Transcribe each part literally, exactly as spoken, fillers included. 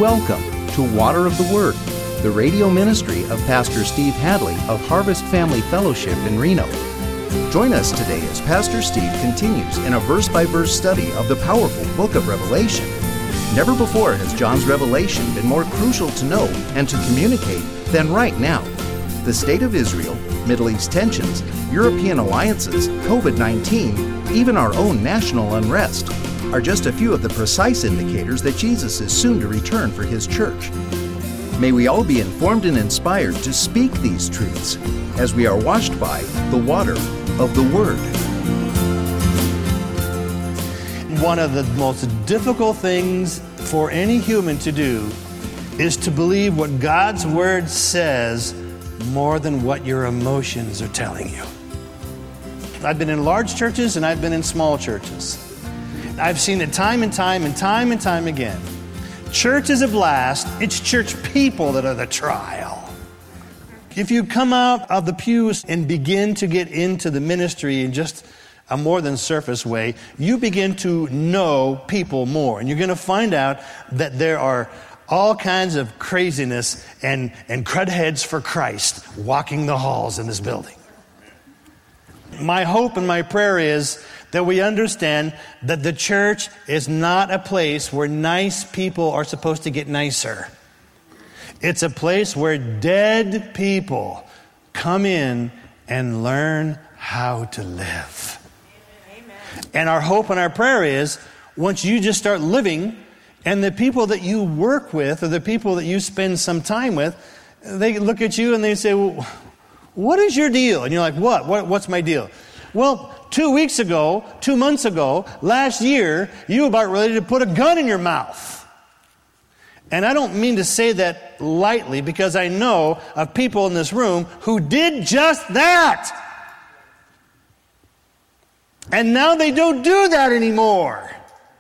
Welcome to Water of the Word, the radio ministry of Pastor Steve Hadley of Harvest Family Fellowship in Reno. Join us today as Pastor Steve continues in a verse-by-verse study of the powerful book of Revelation. Never before has John's revelation been more crucial to know and to communicate than right now. The state of Israel, Middle East tensions, European alliances, covid nineteen, even our own national unrest are just a few of the precise indicators that Jesus is soon to return for His church. May we all be informed and inspired to speak these truths as we are washed by the water of the Word. One of the most difficult things for any human to do is to believe what God's Word says more than what your emotions are telling you. I've been in large churches and I've been in small churches. I've seen it time and time and time and time again. Church is a blast. It's church people that are the trial. If you come out of the pews and begin to get into the ministry in just a more than surface way, you begin to know people more. And you're going to find out that there are all kinds of craziness and, and crud heads for Christ walking the halls in this building. My hope and my prayer is that we understand that the church is not a place where nice people are supposed to get nicer. It's a place where dead people come in and learn how to live. Amen. And our hope and our prayer is once you just start living, and the people that you work with or the people that you spend some time with, they look at you and they say, well, what is your deal? And you're like, what? what? What's my deal? Well, two weeks ago, two months ago, last year, you were about ready to put a gun in your mouth. And I don't mean to say that lightly because I know of people in this room who did just that. And now they don't do that anymore.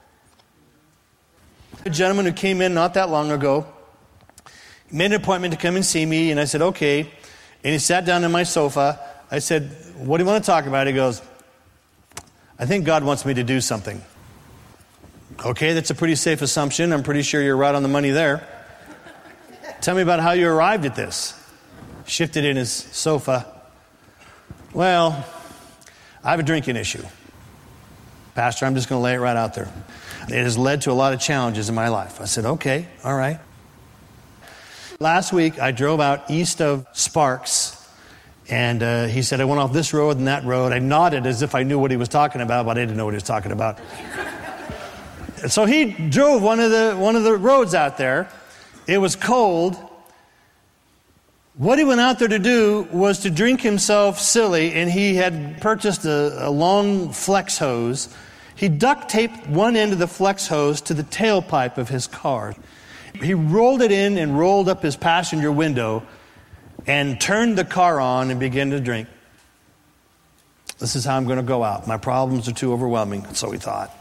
A gentleman who came in not that long ago made an appointment to come and see me, and I said, okay. And he sat down on my sofa. I said, what do you want to talk about? He goes, I think God wants me to do something. Okay, that's a pretty safe assumption. I'm pretty sure you're right on the money there. Tell me about how you arrived at this. Shifted in his sofa. Well, I have a drinking issue. Pastor, I'm just going to lay it right out there. It has led to a lot of challenges in my life. I said, okay, all right. Last week, I drove out east of Sparks, and uh, he said, I went off this road and that road. I nodded as if I knew what he was talking about, but I didn't know what he was talking about. So he drove one of the one of the roads out there. It was cold. What he went out there to do was to drink himself silly, and he had purchased a, a long flex hose. He duct taped one end of the flex hose to the tailpipe of his car. He rolled it in and rolled up his passenger window and turned the car on and began to drink. This is how I'm going to go out. My problems are too overwhelming, so he thought.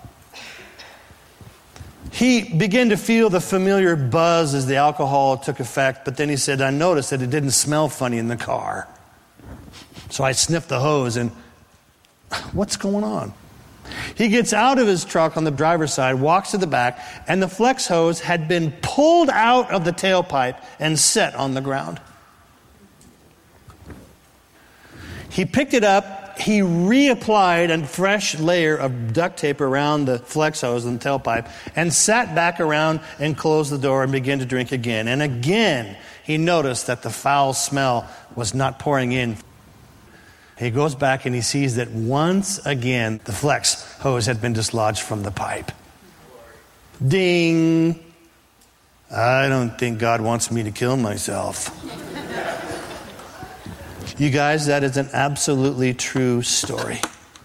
He began to feel the familiar buzz as the alcohol took effect, but then he said, I noticed that it didn't smell funny in the car. So I sniffed the hose and, what's going on? He gets out of his truck on the driver's side, walks to the back, and the flex hose had been pulled out of the tailpipe and set on the ground. He picked it up, he reapplied a fresh layer of duct tape around the flex hose and the tailpipe, and sat back around and closed the door and began to drink again. And again, he noticed that the foul smell was not pouring in. He goes back and he sees that once again, the flex hose had been dislodged from the pipe. Ding! I don't think God wants me to kill myself. You guys, that is an absolutely true story.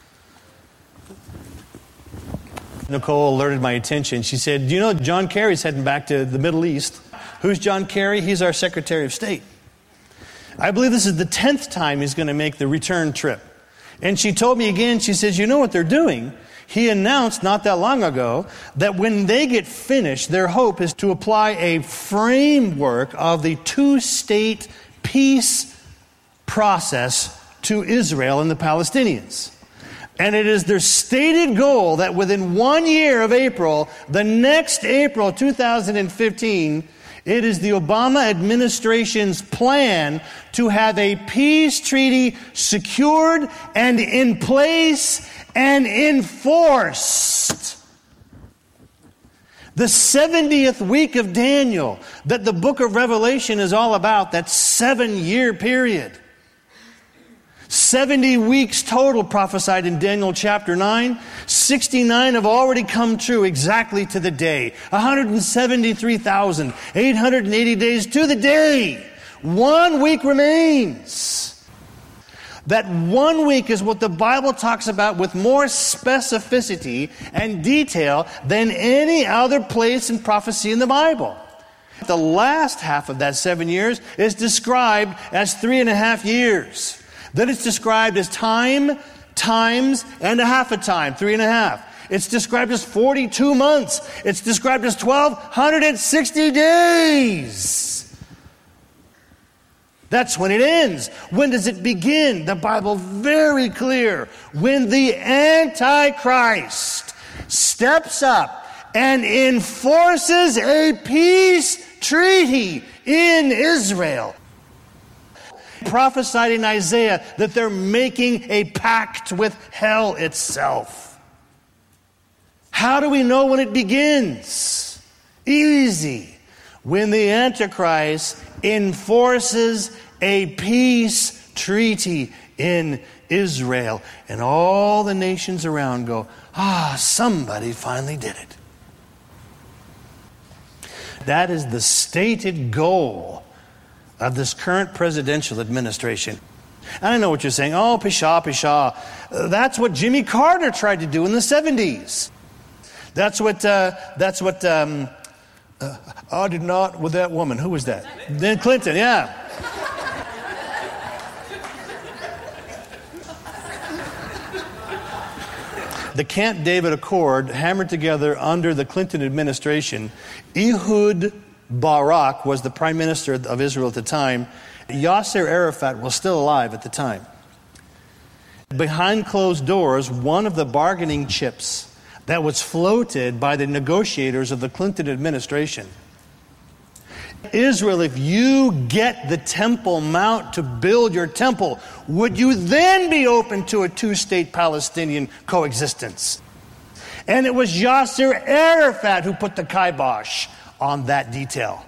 Nicole alerted my attention. She said, do you know John Kerry's heading back to the Middle East? Who's John Kerry? He's our Secretary of State. I believe this is the tenth time he's going to make the return trip. And she told me again, she says, you know what they're doing? He announced not that long ago that when they get finished, their hope is to apply a framework of the two-state peace process to Israel and the Palestinians. And it is their stated goal that within one year of April, the next April two thousand fifteen, it is the Obama administration's plan to have a peace treaty secured and in place and enforced. The seventieth week of Daniel that the book of Revelation is all about, that seven-year period. seventy weeks total prophesied in Daniel chapter nine. sixty-nine have already come true exactly to the day. one hundred seventy-three thousand eight hundred eighty days to the day. One week remains. That one week is what the Bible talks about with more specificity and detail than any other place in prophecy in the Bible. The last half of that seven years is described as three and a half years. Then it's described as time, times, and a half a time, three and a half. It's described as forty-two months. It's described as twelve sixty days. That's when it ends. When does it begin? The Bible very clear. When the Antichrist steps up and enforces a peace treaty in Israel. Prophesied in Isaiah that they're making a pact with hell itself. How do we know when it begins? Easy. When the Antichrist enforces a peace treaty in Israel, and all the nations around go, ah, somebody finally did it. That is the stated goal of this current presidential administration. And I know what you're saying. Oh, pshaw, pshaw. Uh, that's what Jimmy Carter tried to do in the seventies. That's what, uh, that's what, um, uh, I did not with that woman. Who was that? Then Clinton, yeah. The Camp David Accord, hammered together under the Clinton administration. Ehud Barak was the prime minister of Israel at the time. Yasser Arafat was still alive at the time. Behind closed doors, one of the bargaining chips that was floated by the negotiators of the Clinton administration. Israel, if you get the Temple Mount to build your temple, would you then be open to a two-state Palestinian coexistence? And it was Yasser Arafat who put the kibosh on that detail.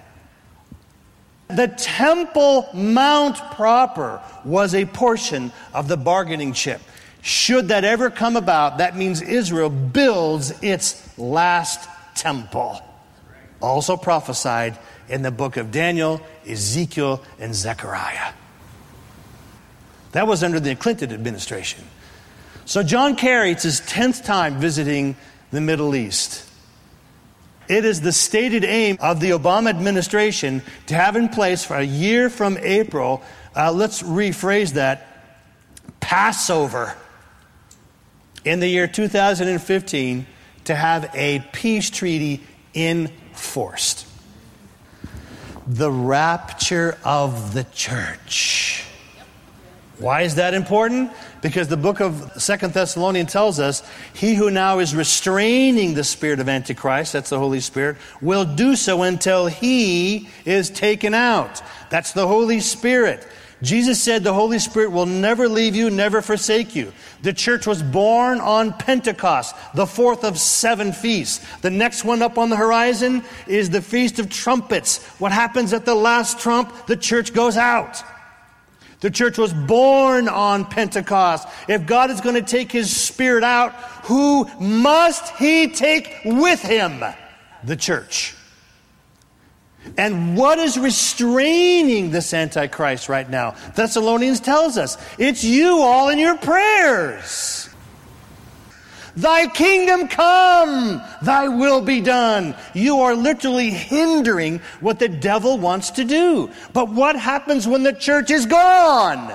The Temple Mount proper was a portion of the bargaining chip. Should that ever come about, that means Israel builds its last temple. Also prophesied in the book of Daniel, Ezekiel, and Zechariah. That was under the Clinton administration. So John Kerry, it's his tenth time visiting the Middle East. It is the stated aim of the Obama administration to have in place for a year from April, uh, let's rephrase that, Passover. In the year two thousand fifteen, to have a peace treaty enforced. The rapture of the church. Why is that important? Because the book of Second Thessalonians tells us, he who now is restraining the spirit of Antichrist, that's the Holy Spirit, will do so until he is taken out. That's the Holy Spirit. Jesus said the Holy Spirit will never leave you, never forsake you. The church was born on Pentecost, the fourth of seven feasts. The next one up on the horizon is the Feast of Trumpets. What happens at the last trump? The church goes out. The church was born on Pentecost. If God is going to take his Spirit out, who must he take with him? The church. And what is restraining this Antichrist right now? Thessalonians tells us, it's you all in your prayers. Thy kingdom come, thy will be done. You are literally hindering what the devil wants to do. But what happens when the church is gone?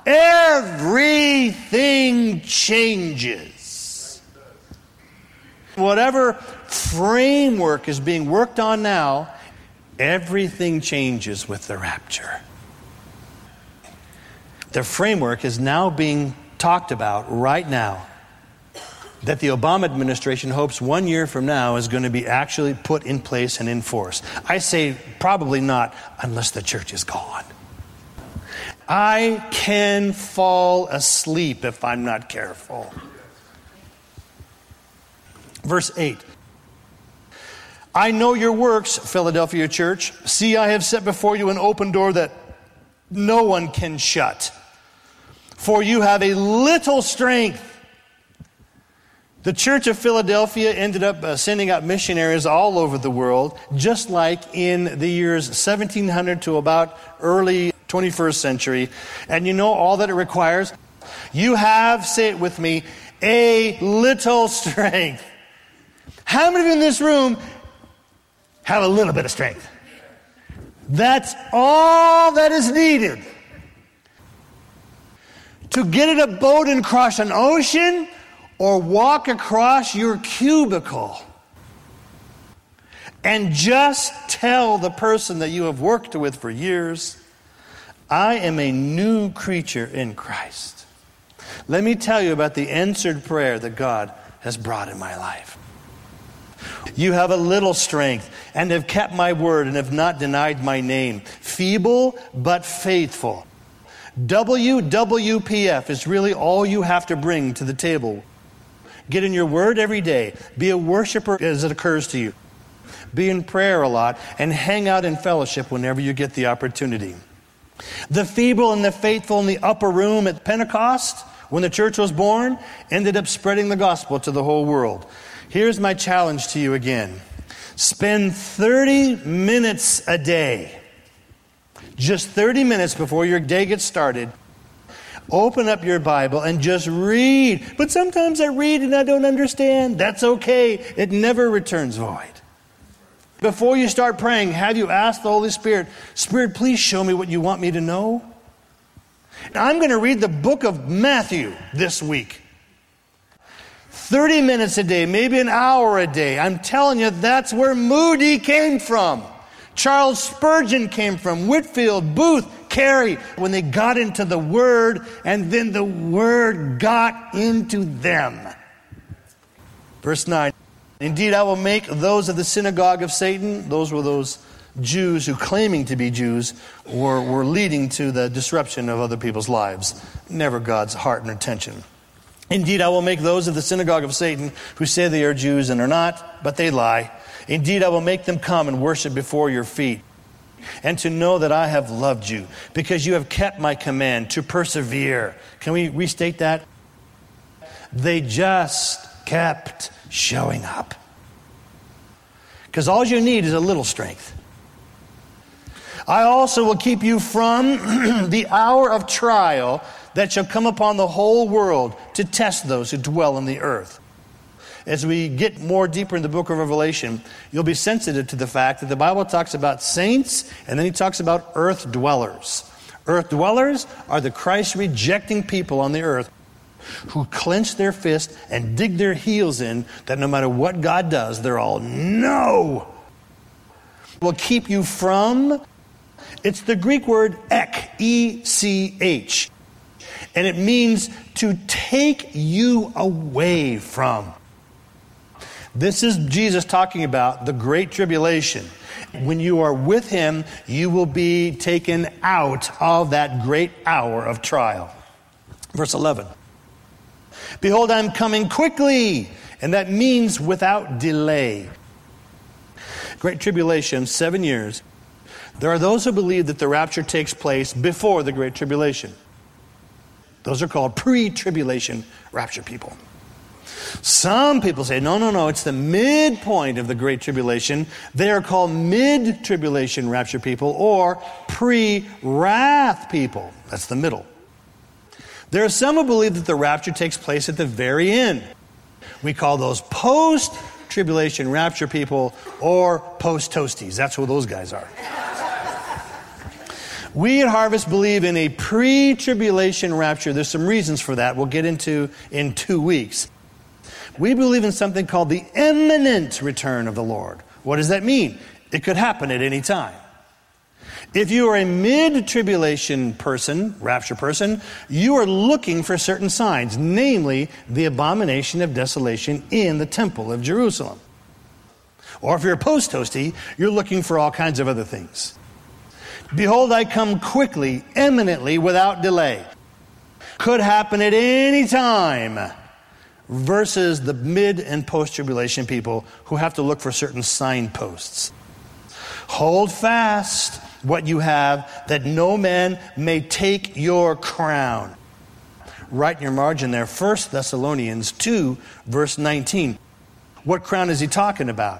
Everything changes. Whatever framework is being worked on now, everything changes with the rapture. The framework is now being talked about right now that the Obama administration hopes one year from now is going to be actually put in place and in force? I say probably not, unless the church is gone. I can fall asleep if I'm not careful. Verse eight. I know your works, Philadelphia church. See, I have set before you an open door that no one can shut. For you have a little strength. The Church of Philadelphia ended up uh, sending out missionaries all over the world, just like in the years seventeen hundred to about early twenty-first century. And you know all that it requires? You have, say it with me, a little strength. How many of you in this room have a little bit of strength? That's all that is needed. To get in a boat and cross an ocean, or walk across your cubicle and just tell the person that you have worked with for years, I am a new creature in Christ. Let me tell you about the answered prayer that God has brought in my life. You have a little strength and have kept my word and have not denied my name. Feeble but faithful. W W P F is really all you have to bring to the table. Get in your word every day. Be a worshiper as it occurs to you. Be in prayer a lot and hang out in fellowship whenever you get the opportunity. The feeble and the faithful in the upper room at Pentecost, when the church was born, ended up spreading the gospel to the whole world. Here's my challenge to you again. Spend thirty minutes a day. Just thirty minutes before your day gets started. Open up your Bible and just read. But sometimes I read and I don't understand. That's okay. It never returns void. Before you start praying, have you asked the Holy Spirit, Spirit, please show me what you want me to know? Now, I'm going to read the book of Matthew this week. thirty minutes a day, maybe an hour a day. I'm telling you, that's where Moody came from. Charles Spurgeon came from, Whitefield, Booth, Carey, when they got into the Word, and then the Word got into them. Verse nine, indeed I will make those of the synagogue of Satan, those were those Jews who claiming to be Jews were, were leading to the disruption of other people's lives, never God's heart and intention. Indeed I will make those of the synagogue of Satan who say they are Jews and are not, but they lie. Indeed, I will make them come and worship before your feet, and to know that I have loved you, because you have kept my command to persevere. Can we restate that? They just kept showing up. Because all you need is a little strength. I also will keep you from the hour of trial that shall come upon the whole world to test those who dwell on the earth. As we get more deeper in the book of Revelation, you'll be sensitive to the fact that the Bible talks about saints, and then he talks about earth dwellers. Earth dwellers are the Christ-rejecting people on the earth who clench their fist and dig their heels in that no matter what God does, they're all, no! Will keep you from, it's the Greek word ek, E C H. And it means to take you away from. This is Jesus talking about the Great Tribulation. When you are with him, you will be taken out of that great hour of trial. Verse eleven. Behold, I'm coming quickly. And that means without delay. Great Tribulation, seven years. There are those who believe that the rapture takes place before the Great Tribulation. Those are called pre-tribulation rapture people. Some people say, no, no, no, it's the midpoint of the Great Tribulation. They are called mid-tribulation rapture people or pre-wrath people. That's the middle. There are some who believe that the rapture takes place at the very end. We call those post-tribulation rapture people or post-toasties. That's who those guys are. We at Harvest believe in a pre-tribulation rapture. There's some reasons for that we'll get into in two weeks. We believe in something called the imminent return of the Lord. What does that mean? It could happen at any time. If you are a mid-tribulation person, rapture person, you are looking for certain signs, namely the abomination of desolation in the temple of Jerusalem. Or if you're a post-toasty, you're looking for all kinds of other things. Behold, I come quickly, imminently, without delay. Could happen at any time. Versus the mid and post-tribulation people who have to look for certain signposts. Hold fast what you have, that no man may take your crown. Write in your margin there, First Thessalonians two, verse nineteen. What crown is he talking about?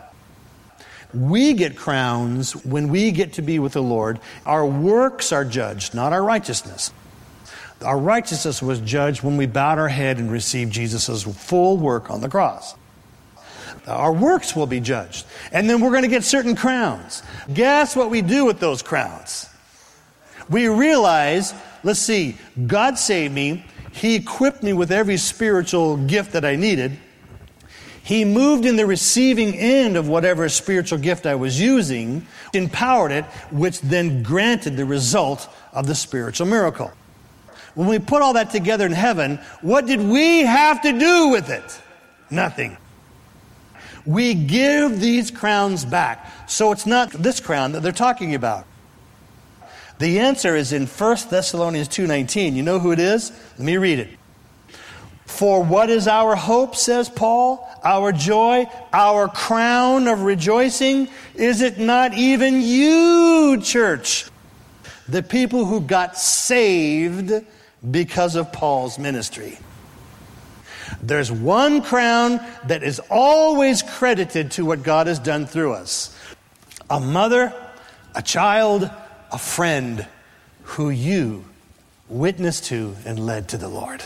We get crowns when we get to be with the Lord. Our works are judged, not our righteousness. Our righteousness was judged when we bowed our head and received Jesus' full work on the cross. Our works will be judged. And then we're going to get certain crowns. Guess what we do with those crowns? We realize, let's see, God saved me. He equipped me with every spiritual gift that I needed. He moved in the receiving end of whatever spiritual gift I was using, empowered it, which then granted the result of the spiritual miracle. When we put all that together in heaven, what did we have to do with it? Nothing. We give these crowns back. So it's not this crown that they're talking about. The answer is in First Thessalonians two nineteen. You know who it is? Let me read it. For what is our hope, says Paul, our joy, our crown of rejoicing? Is it not even you, church? The people who got saved because of Paul's ministry. There's one crown that is always credited to what God has done through us. A mother, a child, a friend who you witnessed to and led to the Lord.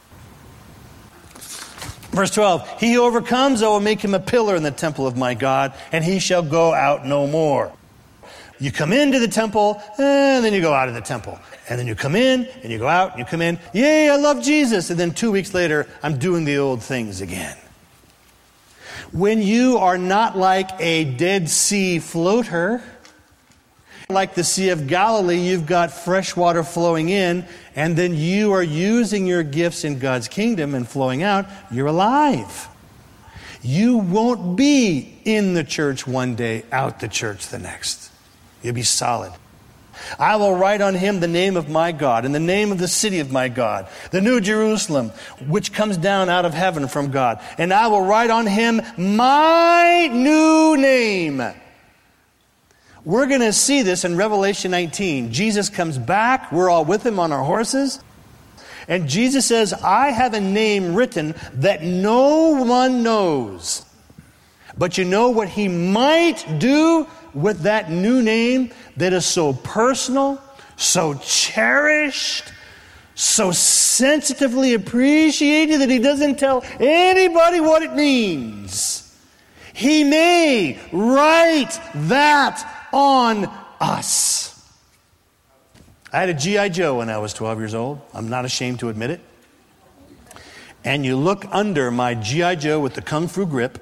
Verse twelve, he who overcomes, I will make him a pillar in the temple of my God, and he shall go out no more. You come into the temple, and then you go out of the temple. And then you come in, and you go out, and you come in. Yay, I love Jesus. And then two weeks later, I'm doing the old things again. When you are not like a Dead Sea floater, like the Sea of Galilee, you've got fresh water flowing in, and then you are using your gifts in God's kingdom and flowing out, you're alive. You won't be in the church one day, out the church the next. You'll be solid. I will write on him the name of my God and the name of the city of my God, the new Jerusalem, which comes down out of heaven from God. And I will write on him my new name. We're going to see this in Revelation nineteen. Jesus comes back. We're all with him on our horses. And Jesus says, I have a name written that no one knows. But you know what he might do with that new name that is so personal, so cherished, so sensitively appreciated that he doesn't tell anybody what it means. He may write that on us. I had a G I Joe when I was twelve years old. I'm not ashamed to admit it. And you look under my G I Joe with the Kung Fu grip,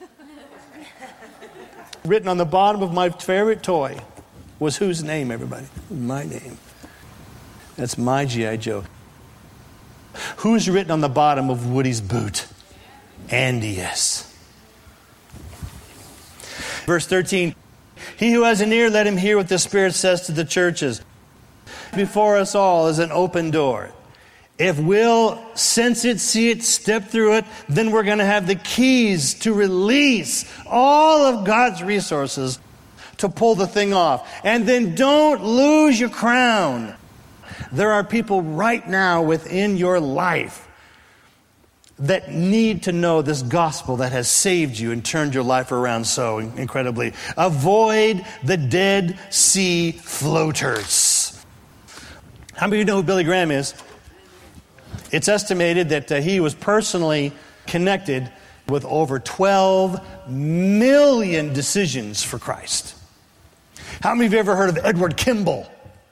written on the bottom of my favorite toy was whose name, everybody? My name. That's my G I Joe. Who's written on the bottom of Woody's boot? Andy S. Verse thirteen, he who has an ear, let him hear what the Spirit says to the churches. Before us all is an open door. If we'll sense it, see it, step through it, then we're going to have the keys to release all of God's resources to pull the thing off. And then don't lose your crown. There are people right now within your life that need to know this gospel that has saved you and turned your life around so incredibly. Avoid the Dead Sea floaters. How many of you know who Billy Graham is? It's estimated that uh, he was personally connected with over twelve million decisions for Christ. How many of you ever heard of Edward Kimball?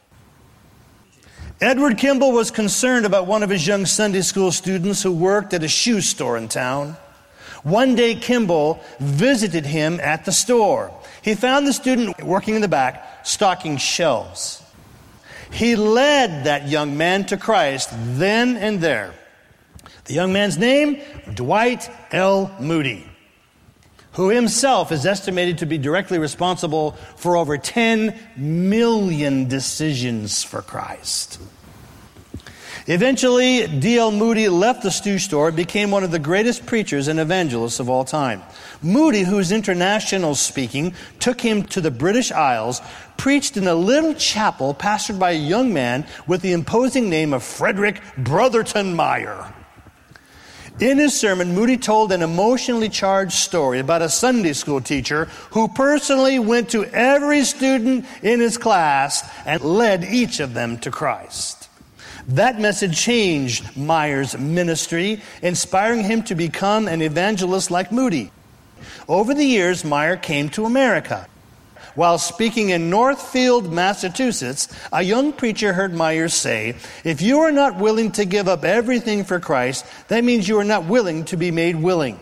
Edward Kimball was concerned about one of his young Sunday school students who worked at a shoe store in town. One day, Kimball visited him at the store. He found the student working in the back, stocking shelves. He led that young man to Christ then and there. The young man's name, Dwight L. Moody, who himself is estimated to be directly responsible for over ten million decisions for Christ. Eventually, D L Moody left the stew store and became one of the greatest preachers and evangelists of all time. Moody, whose international speaking took him to the British Isles, preached in a little chapel pastored by a young man with the imposing name of Frederick Brotherton Meyer. In his sermon, Moody told an emotionally charged story about a Sunday school teacher who personally went to every student in his class and led each of them to Christ. That message changed Meyer's ministry, inspiring him to become an evangelist like Moody. Over the years, Meyer came to America. While speaking in Northfield, Massachusetts, a young preacher heard Meyer say, "If you are not willing to give up everything for Christ, that means you are not willing to be made willing."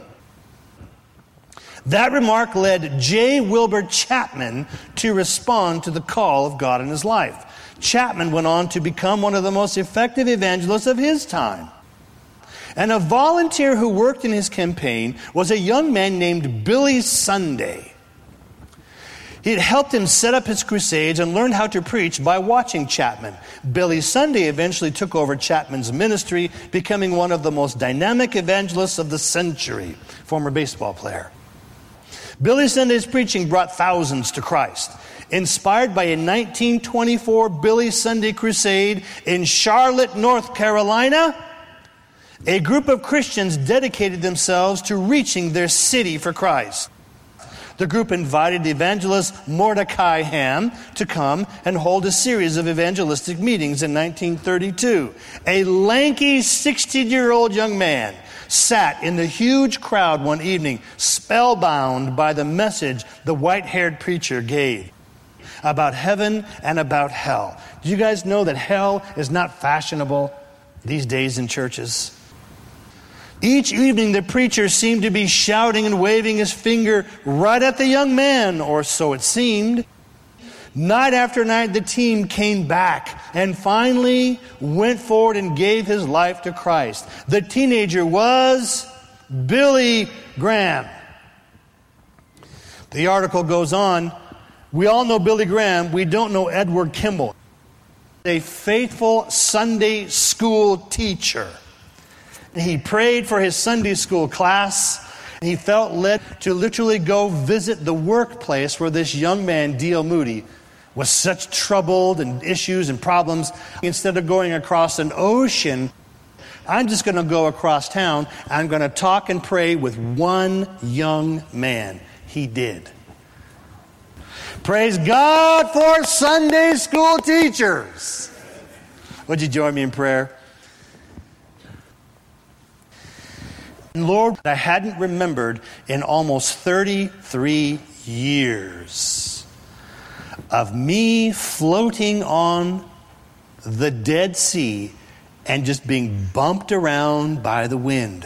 That remark led J. Wilbur Chapman to respond to the call of God in his life. Chapman went on to become one of the most effective evangelists of his time. And a volunteer who worked in his campaign was a young man named Billy Sunday. He had helped him set up his crusades and learned how to preach by watching Chapman. Billy Sunday eventually took over Chapman's ministry, becoming one of the most dynamic evangelists of the century, former baseball player. Billy Sunday's preaching brought thousands to Christ. Inspired by a nineteen twenty-four Billy Sunday crusade in Charlotte, North Carolina, a group of Christians dedicated themselves to reaching their city for Christ. The group invited evangelist Mordecai Ham to come and hold a series of evangelistic meetings in nineteen thirty-two. A lanky sixty-year-old young man sat in the huge crowd one evening, spellbound by the message the white-haired preacher gave about heaven and about hell. Do you guys know that hell is not fashionable these days in churches? Each evening, the preacher seemed to be shouting and waving his finger right at the young man, or so it seemed. Night after night, the team came back and finally went forward and gave his life to Christ. The teenager was Billy Graham. The article goes on, "We all know Billy Graham. We don't know Edward Kimball, a faithful Sunday school teacher. He prayed for his Sunday school class. He felt led to literally go visit the workplace where this young man, D L Moody, was such troubled and issues and problems. Instead of going across an ocean, I'm just going to go across town. I'm going to talk and pray with one young man." He did. Praise God for Sunday school teachers. Would you join me in prayer? Lord, I hadn't remembered in almost thirty-three years of me floating on the Dead Sea and just being bumped around by the wind.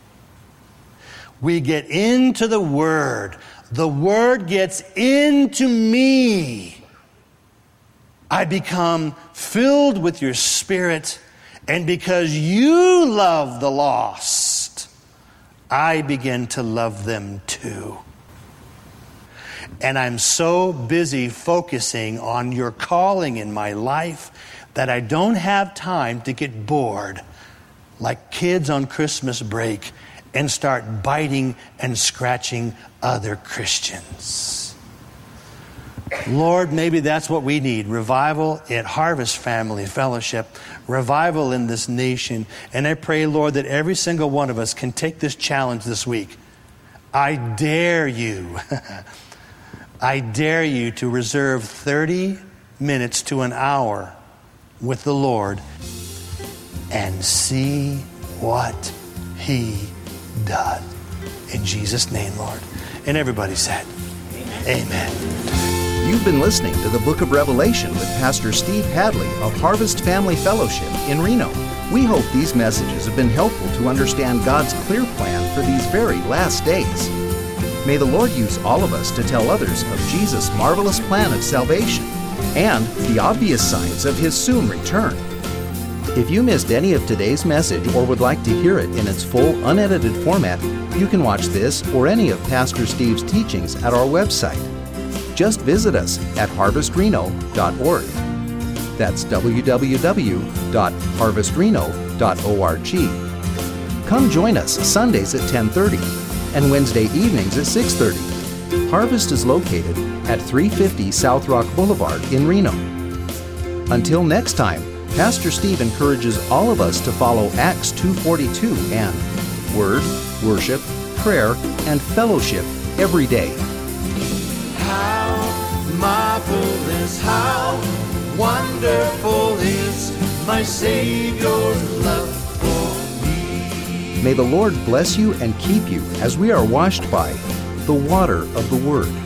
We get into the Word. The Word gets into me. I become filled with your Spirit, and because you love the lost, I begin to love them too. And I'm so busy focusing on your calling in my life that I don't have time to get bored like kids on Christmas break and start biting and scratching other Christians. Lord, maybe that's what we need. Revival at Harvest Family Fellowship. Revival in this nation. And I pray, Lord, that every single one of us can take this challenge this week. I dare you. I dare you to reserve thirty minutes to an hour with the Lord and see what He does. In Jesus' name, Lord. And everybody said, Amen. Amen. You've been listening to the Book of Revelation with Pastor Steve Hadley of Harvest Family Fellowship in Reno. We hope these messages have been helpful to understand God's clear plan for these very last days. May the Lord use all of us to tell others of Jesus' marvelous plan of salvation and the obvious signs of His soon return. If you missed any of today's message or would like to hear it in its full, unedited format, you can watch this or any of Pastor Steve's teachings at our website. Just visit us at harvest reno dot org. That's w w w dot harvest reno dot org. Come join us Sundays at ten thirty and Wednesday evenings at six thirty. Harvest is located at three fifty South Rock Boulevard in Reno. Until next time, Pastor Steve encourages all of us to follow Acts two forty-two and Word, Worship, Prayer, and Fellowship every day. How marvelous, how wonderful is my Savior's love for me. May the Lord bless you and keep you as we are washed by the water of the Word.